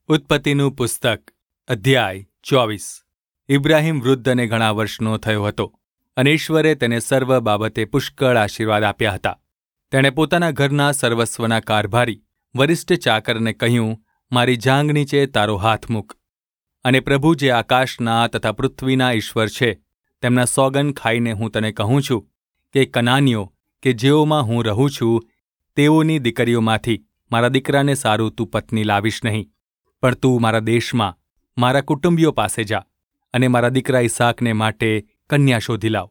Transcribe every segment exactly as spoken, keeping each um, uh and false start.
ઉત્પત્તિનું પુસ્તક અધ્યાય ચોવીસ. ઇબ્રાહિમ વૃદ્ધ અને ઘણા વર્ષનો થયો હતો, અને ઈશ્વરે તેને સર્વ બાબતે પુષ્કળ આશીર્વાદ આપ્યા હતા. તેણે પોતાના ઘરના સર્વસ્વના કારભારી વરિષ્ઠ ચાકરને કહ્યું, મારી જાંઘ નીચે તારો હાથ મૂક. અને પ્રભુ જે આકાશના તથા પૃથ્વીના ઈશ્વર છે, તેમના સોગન ખાઈને હું તને કહું છું કે કનાનીઓ કે જેઓમાં હું રહું છું તેઓની દીકરીઓમાંથી મારા દીકરાને સારું તું પત્ની લાવીશ નહીં, પણ તું મારા દેશમાં મારા કુટુંબીઓ પાસે જા અને મારા દીકરા ઈસાકને માટે કન્યા શોધી લાવ.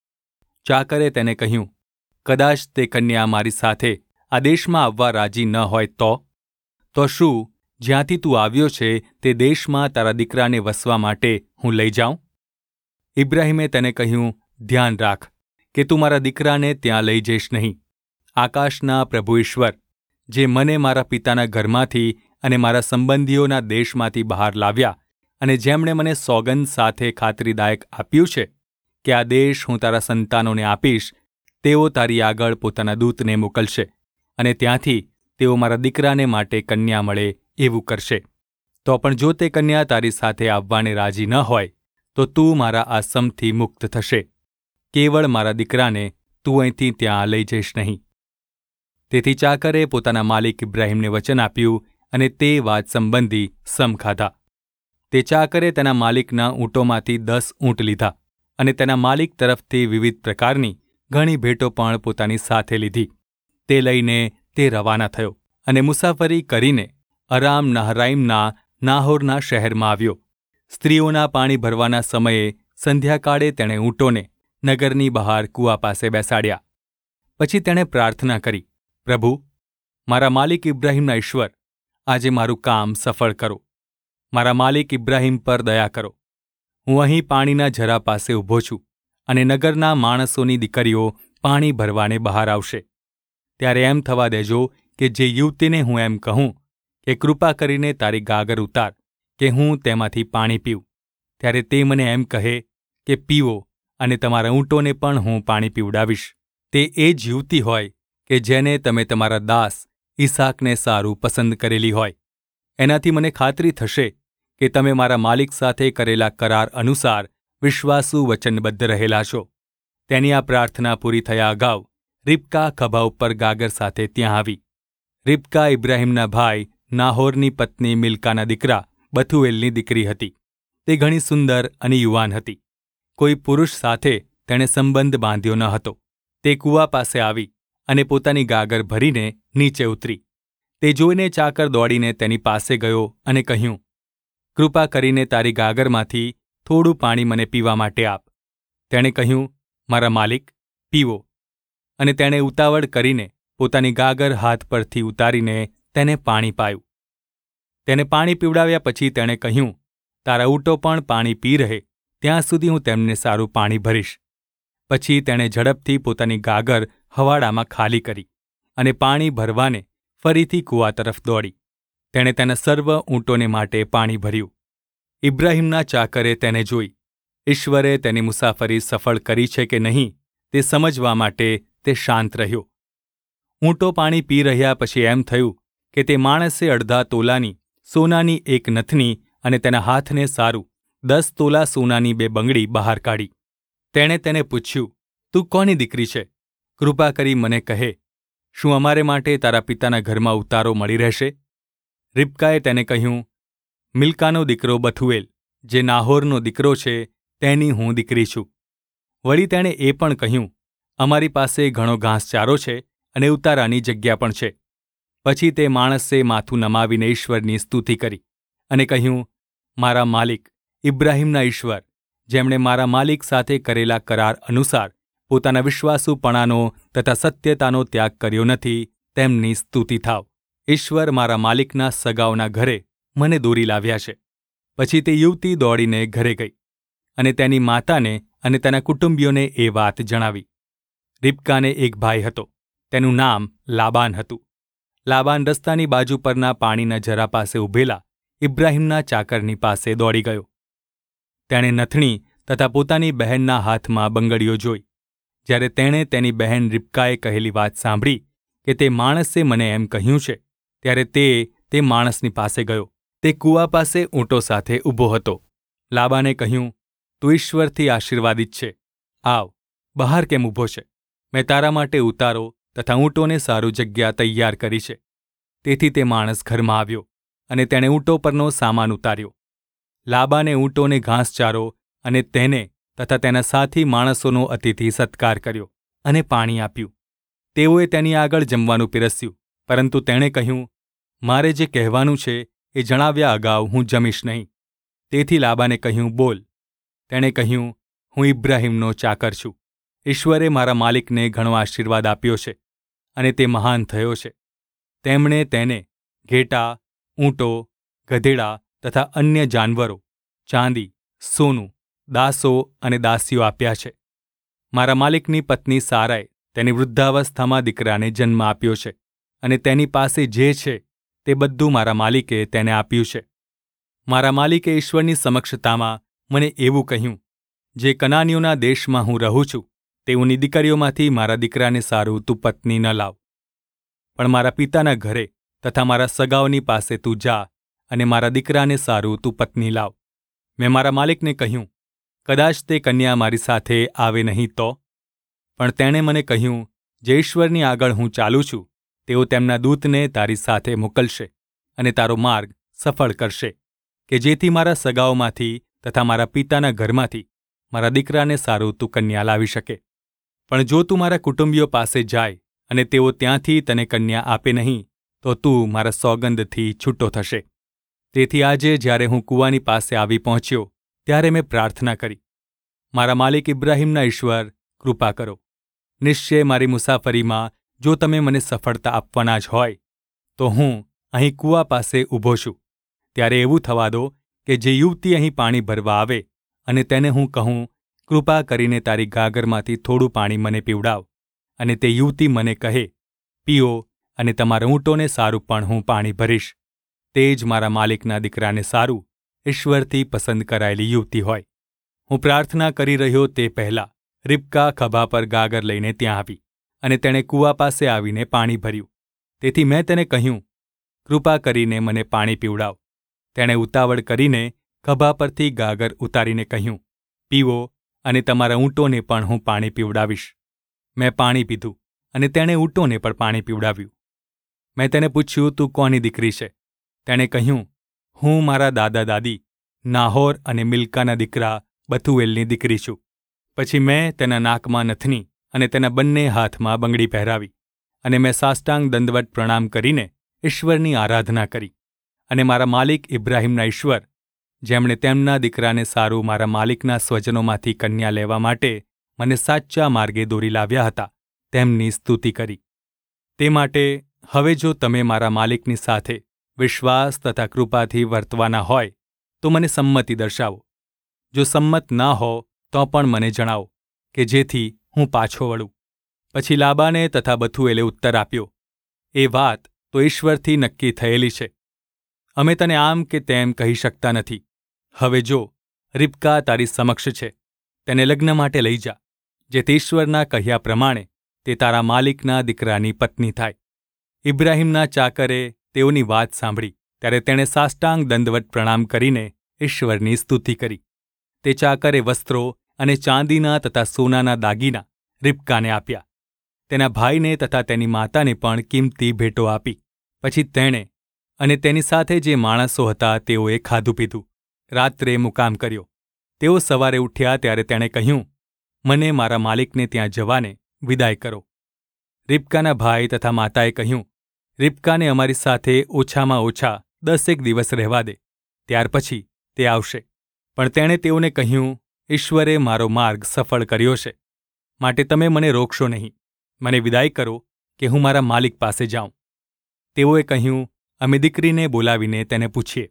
ચાકરે તેને કહ્યું, કદાચ તે કન્યા મારી સાથે આ દેશમાં આવવા રાજી ન હોય તો તો શું જ્યાંથી તું આવ્યો છે તે દેશમાં તારા દીકરાને વસવા માટે હું લઈ જાઉં? ઇબ્રાહિમે તેને કહ્યું, ધ્યાન રાખ કે તું મારા દીકરાને ત્યાં લઈ જઈશ નહીં. આકાશના પ્રભુ ઈશ્વર, જે મને મારા પિતાના ઘરમાંથી અને મારા સંબંધીઓના દેશમાંથી બહાર લાવ્યા, અને જેમણે મને સોગંદ સાથે ખાતરીદાયક આપ્યું છે કે આ દેશ હું તારા સંતાનોને આપીશ, તેઓ તારી આગળ પોતાના દૂતને મોકલશે, અને ત્યાંથી તેઓ મારા દીકરાને માટે કન્યા મળે એવું કરશે. તો પણ જો તે કન્યા તારી સાથે આવવાને રાજી ન હોય, તો તું મારા આશ્રમથી મુક્ત થશે. કેવળ મારા દીકરાને તું અહીંથી ત્યાં લઈ જઈશ નહીં. તેથી ચાકરે પોતાના માલિક ઇબ્રાહિમને વચન આપ્યું, અને તે વાત સંબંધી સમ ખાધા. તે ચાકરે તેના માલિકના ઊંટોમાંથી દસ ઊંટ લીધા, અને તેના માલિક તરફથી વિવિધ પ્રકારની ઘણી ભેટો પણ પોતાની સાથે લીધી. તે લઈને તે રવાના થયો, અને મુસાફરી કરીને અરામ નહરાઈમના નાહોરના શહેરમાં આવ્યો. સ્ત્રીઓના પાણી ભરવાના સમયે સંધ્યાકાળે તેણે ઊંટોને નગરની બહાર કૂવા પાસે બેસાડ્યા. પછી તેણે પ્રાર્થના કરી, પ્રભુ, મારા માલિક ઇબ્રાહિમના ઈશ્વર, આજે મારું કામ સફળ કરો. મારા માલિક ઇબ્રાહિમ પર દયા કરો. હું અહીં પાણીના ઝરા પાસે ઊભો છું, અને નગરના માણસોની દીકરીઓ પાણી ભરવાને બહાર આવશે. ત્યારે એમ થવા દેજો કે જે યુવતીને હું એમ કહું કે કૃપા કરીને તારી ગાગર ઉતાર કે હું તેમાંથી પાણી પીઉં, ત્યારે તે મને એમ કહે કે પીવો, અને તમારા ઊંટોને પણ હું પાણી પીવડાવીશ. તે એ જ યુવતી હોય કે જેને તમે તમારા દાસ ઈસાકને સારું પસંદ કરેલી હોય. એનાથી મને ખાતરી થશે કે તમે મારા માલિક સાથે કરેલા કરાર અનુસાર વિશ્વાસુ વચનબદ્ધ રહેલા છો. તેની આ પ્રાર્થના પૂરી થયા અગાઉ રિબકા ખભા ઉપર ગાગર સાથે ત્યાં આવી. રિબકા ઇબ્રાહિમના ભાઈ નાહોરની પત્ની મિલ્કાના દીકરા બથુએલની દીકરી હતી. તે ઘણી સુંદર અને યુવાન હતી. કોઈ પુરુષ સાથે તેણે સંબંધ બાંધ્યો ન હતો. તે કૂવા પાસે આવી અને પોતાની ગાગર ભરીને નીચે ઉતરી. તે જોઈને ચાકર દોડીને તેની પાસે ગયો અને કહ્યું, કૃપા કરીને તારી ગાગરમાંથી થોડું પાણી મને પીવા માટે આપ. તેણે કહ્યું, મારા માલિક, પીવો. અને તેણે ઉતાવળ કરીને પોતાની ગાગર હાથ પરથી ઉતારીને તેને પાણી પાયું. તેને પાણી પીવડાવ્યા પછી તેણે કહ્યું, તારા ઊંટો પણ પાણી પી રહે ત્યાં સુધી હું તેમને સારું પાણી ભરીશ. પછી તેણે ઝડપથી પોતાની ગાગર હવાડામાં ખાલી કરી અને પાણી ભરવાને ફરીથી કૂવા તરફ દોડી. તેણે તેના સર્વ ઊંટોને માટે પાણી ભર્યું. ઇબ્રાહિમના ચાકરે તેને જોઈ. ઈશ્વરે તેની મુસાફરી સફળ કરી છે કે નહીં તે સમજવા માટે તે શાંત રહ્યો. ઊંટો પાણી પી રહ્યા પછી એમ થયું કે તે માણસે અડધા તોલાની સોનાની એક નથની અને તેના હાથને સારું દસ તોલા સોનાની બે બંગડી બહાર કાઢી. તેણે તેને પૂછ્યું, તું કોની દીકરી છે? કૃપા કરી મને કહે, શું અમારે માટે તારા પિતાના ઘરમાં ઉતારો મળી રહેશે? રિબકાએ તેને કહ્યું, મિલ્કાનો દીકરો બથુએલ, જે નાહોરનો દીકરો છે, તેની હું દીકરી છું. વળી તેણે એ પણ કહ્યું, અમારી પાસે ઘણો ઘાસચારો છે અને ઉતારાની જગ્યા પણ છે. પછી તે માણસે માથું નમાવીને ઈશ્વરની સ્તુતિ કરી અને કહ્યું, મારા માલિક ઇબ્રાહિમના ઈશ્વર, જેમણે મારા માલિક સાથે કરેલા કરાર અનુસાર પોતાના વિશ્વાસુપણાનો તથા સત્યતાનો ત્યાગ કર્યો નથી, તેમની સ્તુતિ થાવ. ઈશ્વર મારા માલિકના સગાઓના ઘરે મને દોરી લાવ્યા છે. પછી તે યુવતી દોડીને ઘરે ગઈ અને તેની માતાને અને તેના કુટુંબીઓને એ વાત જણાવી. રિબકાને એક ભાઈ હતો, તેનું નામ લાબાન હતું. લાબાન રસ્તાની બાજુ પરના પાણીના ઝરા પાસે ઊભેલા ઇબ્રાહિમના ચાકરની પાસે દોડી ગયો. તેણે નથણી તથા પોતાની બહેનના હાથમાં બંગડીઓ જોઈ. જ્યારે તેણે તેની બહેન રિબકાએ કહેલી વાત સાંભળી કે તે માણસે મને એમ કહ્યું છે, ત્યારે તે તે માણસની પાસે ગયો તે કૂવા પાસે ઊંટો સાથે ઊભો હતો. લાબાને કહ્યું, તું ઈશ્વરથી આશીર્વાદિત છે. આવ, બહાર કેમ ઊભો છે? મેં તારા માટે ઉતારો તથા ઊંટોને સારું જગ્યા તૈયાર કરી છે. તેથી તે માણસ ઘરમાં આવ્યો અને તેણે ઊંટો પરનો સામાન ઉતાર્યો. લાબાને ઊંટોને ઘાસચારો અને તેને તથા તેના સાથી માણસોનો અતિથિ સત્કાર કર્યો અને પાણી આપ્યું. તેઓએ તેની આગળ જમવાનું પીરસ્યું, પરંતુ તેણે કહ્યું, મારે જે કહેવાનું છે એ જણાવ્યા અગાઉ હું જમીશ નહીં. તેથી લાબાને કહ્યું, બોલ. તેણે કહ્યું, હું ઇબ્રાહીમનો ચાકર છું. ઈશ્વરે મારા માલિકને ઘણો આશીર્વાદ આપ્યો છે અને તે મહાન થયો છે. તેમણે તેને ઘેટાં, ઊંટો, ગધેડા તથા અન્ય જાનવરો, ચાંદી, સોનું, દાસો અને દાસીઓ આપ્યા છે. મારા માલિકની પત્ની સારાએ તેની વૃદ્ધાવસ્થામાં દીકરાને જન્મ આપ્યો છે અને તેની પાસે જે છે તે બધું મારા માલિકે તેને આપ્યું છે. મારા માલિકે ઈશ્વરની સમક્ષતામાં મને એવું કહ્યું, જે કનાનીઓના દેશમાં હું રહું છું તેઓની દીકરીઓમાંથી મારા દીકરાને સારું તું પત્ની ન લાવ. પણ મારા પિતાના ઘરે તથા મારા સગાઓની પાસે તું જા અને મારા દીકરાને સારું તું પત્ની લાવ. મેં મારા માલિકને કહ્યું, કદાચ તે કન્યા મારી સાથે આવે નહીં તો? પણ તેણે મને કહ્યું, જે ઈશ્વરની આગળ હું ચાલું છું તેઓ તેમના દૂતને તારી સાથે મોકલશે અને તારો માર્ગ સફળ કરશે, કે જેથી મારા સગાઓમાંથી તથા મારા પિતાના ઘરમાંથી મારા દીકરાને સારું તું કન્યા લાવી શકે. પણ જો તું મારા કુટુંબીઓ પાસે જાય અને તેઓ ત્યાંથી તને કન્યા આપે નહીં, તો તું મારા સોગંદથી છૂટો થશે. તેથી આજે જ્યારે હું કૂવાની પાસે આવી પહોંચ્યો ત્યારે મેં પ્રાર્થના કરી, મારા માલિક ઇબ્રાહીમના ઈશ્વર, કૃપા કરો. નિશ્ચય મારી મુસાફરીમાં જો તમે મને સફળતા આપવાના જ હોય તો હું અહીં કૂવા પાસે ઊભો છું. ત્યારે એવું થવા દો કે જે યુવતી અહીં પાણી ભરવા આવે અને તેને હું કહું, કૃપા કરીને તારી ગાગરમાંથી થોડું પાણી મને પીવડાવ, અને તે યુવતી મને કહે, પીઓ, અને તમારા ઊંટોને સારું પણ હું પાણી ભરીશ. તે જ મારા માલિકના દીકરાને સારું, ઈશ્વરથી પસંદ કરાયેલી યુવતી હોય. હું પ્રાર્થના કરી રહ્યો તે પહેલાં રિબકા ખભા પર ગાગર લઈને ત્યાં આવી અને તેણે કૂવા પાસે આવીને પાણી ભર્યું. તેથી મેં તેને કહ્યું, કૃપા કરીને મને પાણી પીવડાવ. તેણે ઉતાવળ કરીને ખભા પરથી ગાગર ઉતારીને કહ્યું, પીવો, અને તમારા ઊંટોને પણ હું પાણી પીવડાવીશ. મેં પાણી પીધું અને તેણે ઊંટોને પણ પાણી પીવડાવ્યું. મેં તેને પૂછ્યું, તું કોની દીકરી છે? તેણે કહ્યું, હું મારા દાદા દાદી નાહોર અને મિલ્કાના દીકરા બથુએલની દીકરી છું. પછી મેં તેના નાકમાં નથની અને તેના બંને હાથમાં બંગડી પહેરાવી, અને મેં સાષ્ટાંગ દંડવત પ્રણામ કરીને ઈશ્વરની આરાધના કરી. અને મારા માલિક ઇબ્રાહીમના ઈશ્વર, જેમણે તેમના દીકરાને સારું મારા માલિકના સ્વજનોમાંથી કન્યા લેવા માટે મને સાચા માર્ગે દોરી લાવ્યા હતા, તેમની સ્તુતિ કરી. તે માટે હવે જો તમે મારા માલિકની સાથે વિશ્વાસ તથા કૃપાથી વર્તવાના હોય તો મને સંમતિ દર્શાવો. જો સંમત ના હો તો પણ મને જણાવો, કે જેથી હું પાછો વળું. પછી લાબાને તથા બથુએલે ઉત્તર આપ્યો, એ વાત તો ઈશ્વરથી નક્કી થયેલી છે. અમે તને આમ કે તેમ કહી શકતા નથી. હવે જો રિબકા તારી સમક્ષ છે, તેને લગ્ન માટે લઈ જા, જેથી ઈશ્વરના કહ્યા પ્રમાણે તે તારા માલિકના દીકરાની પત્ની થાય. ઇબ્રાહીમના ચાકરે તેઓની વાત સાંભળી ત્યારે તેણે સાષ્ટાંગ દંડવત પ્રણામ કરીને ઈશ્વરની સ્તુતિ કરી. તે ચાકરે વસ્ત્રો અને ચાંદીના તથા સોનાના દાગીના રિબકાને આપ્યા. તેના ભાઈને તથા તેની માતાને પણ કિંમતી ભેટો આપી. પછી તેણે અને તેની સાથે જે માણસો હતા તેઓએ ખાધું પીધું, રાત્રે મુકામ કર્યો. તેઓ સવારે ઉઠ્યા ત્યારે તેણે કહ્યું, મને મારા માલિકને ત્યાં જવાને વિદાય કરો. રિબકાના ભાઈ તથા માતાએ કહ્યું, રિબકાને અમારી સાથે ઓછામાં ઓછા દસેક દિવસ રહેવા દે, ત્યાર પછી તે આવશે. પણ તેણે તેઓને કહ્યું, ઈશ્વરે મારો માર્ગ સફળ કર્યો છે, માટે તમે મને રોકશો નહીં. મને વિદાય કરો કે હું મારા માલિક પાસે જાઉં. તેઓએ કહ્યું, અમે દીકરીને બોલાવીને તેને પૂછીએ.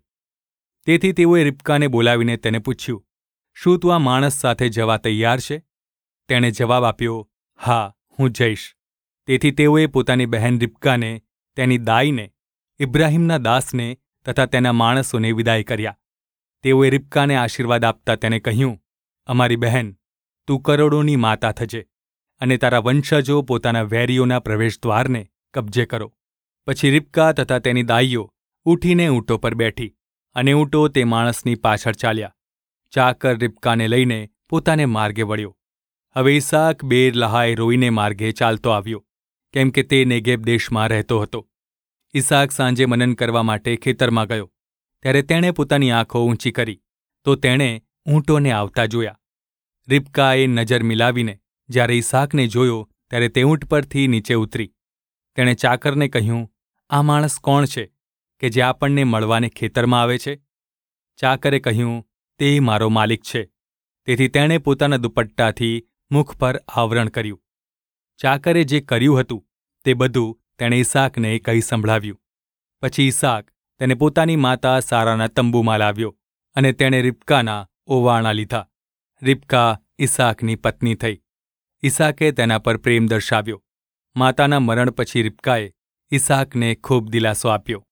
તેથી તેઓએ રિબકાને બોલાવીને તેને પૂછ્યું, શું તું આ માણસ સાથે જવા તૈયાર છે? તેણે જવાબ આપ્યો, હા, હું જઈશ. તેથી તેઓએ પોતાની બહેન રિબકાને, તેની દાઈને, ઇબ્રાહીમના દાસને તથા તેના માણસોને વિદાય કર્યા. તેઓએ રિબકાને આશીર્વાદ આપતા તેને કહ્યું, અમારી બહેન, તું કરોડોની માતા થજે, અને તારા વંશજો પોતાના વેરીઓના પ્રવેશદ્વારને કબજે કરો. પછી રિબકા તથા તેની દાઈઓ ઉઠીને ઊંટો પર બેઠી અને ઊંટો તે માણસની પાછળ ચાલ્યા. ચાકર રિબકાને લઈને પોતાને માર્ગે વળ્યો. હવે ઈસાક બેર લહાઈ રોઈને માર્ગે ચાલતો આવ્યો, કેમ કે તે નેગેબ દેશમાં રહેતો હતો. ઈસાક સાંજે મનન કરવા માટે ખેતરમાં ગયો. ત્યારે તેણે પોતાની આંખો ઊંચી કરી, તો તેણે ઊંટોને આવતા જોયા. રિબકાએ નજર મિલાવીને જ્યારે ઈસાકને જોયો ત્યારે તે ઊંટ પરથી નીચે ઉતરી. તેણે ચાકરને કહ્યું, આ માણસ કોણ છે કે જે આપણને મળવાને ખેતરમાં આવે છે? ચાકરે કહ્યું, તે મારો માલિક છે. તેથી તેણે પોતાના દુપટ્ટાથી મુખ પર આવરણ કર્યું. ચાકરે જે કર્યું હતું તે બધું તેણે ઈસાકને કહી સંભળાવ્યું. પછી ઈસાક તેને પોતાની માતા સારાના તંબુમાં લાવ્યો અને તેણે રિબકાના ઓવારણા લીધા. રિબકા ઈસાકની પત્ની થઈ. ઈસાકે તેના પર પ્રેમ દર્શાવ્યો. માતાના મરણ પછી રિબકાએ ઈસાકને ખૂબ દિલાસો આપ્યો.